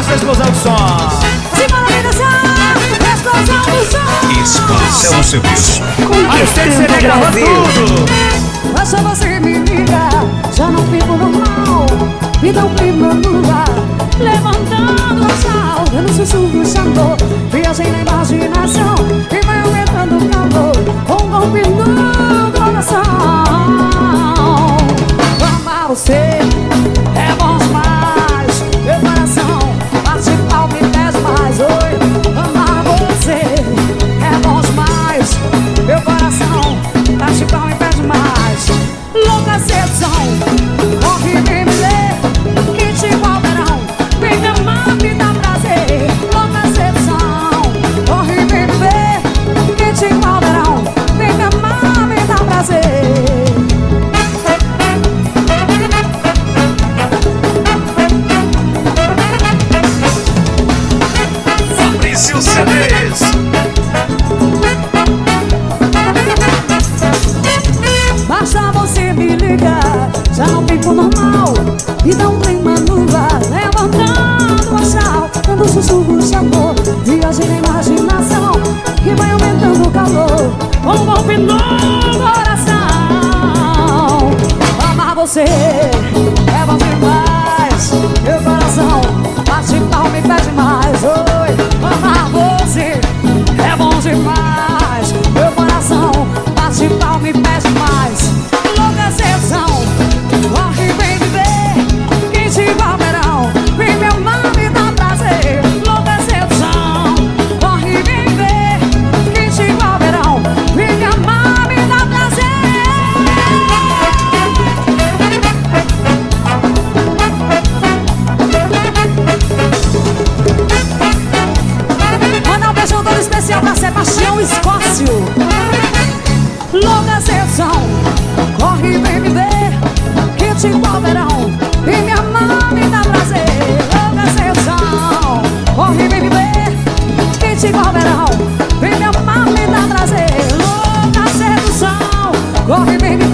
essa explosão do som. Simbora me dançar, explosão do som. Expansão no serviço. Aí tem que ser gravando tudo. Basta você me ligar, já não fico normal. Me dá um clima no ar, levantando o sal, dando sussurro, chamou. Viagem na imaginação e vai aumentando o calor. Um golpe no coração. Amar você é bom demais. Meu coração bate palma e pede mais. Oi, amar você é bom demais. Meu coração bate palma e pede mais. Louca sedução, corre vem me ler, que te igual verão. Vem me amar, me dá prazer. Louca sedução, corre vem me ver, que te igual verão. Vem me amar, me dá prazer. Fabrício CDs. Basta você me ligar, já não fico normal. Me dá um clima no ar, levantando o astral, dando sussurro de amor. Viagem na imaginação, que vai aumentando o calor. Um golpe no coração. Amar você é bom demais. Meu coração bate palma e pede mais. Oi, amar você é bom demais. Meu coração bate palma e pede mais. Louca sedução, corre vem me ver, que te igual verão. Vem me amar, me dá prazer. Louca sedução, corre vem me ver, que te igual verão. Vem me amar, me dá prazer. Manda um beijão todo especial pra Sebastião Escócio. Louca sedução, corre vem me ver, que te igual verão. Vem me amar, me dá prazer. Louca sedução, corre vem me ver, que te igual verão. Vem me amar, me dá prazer. Louca sedução, corre vem me ver.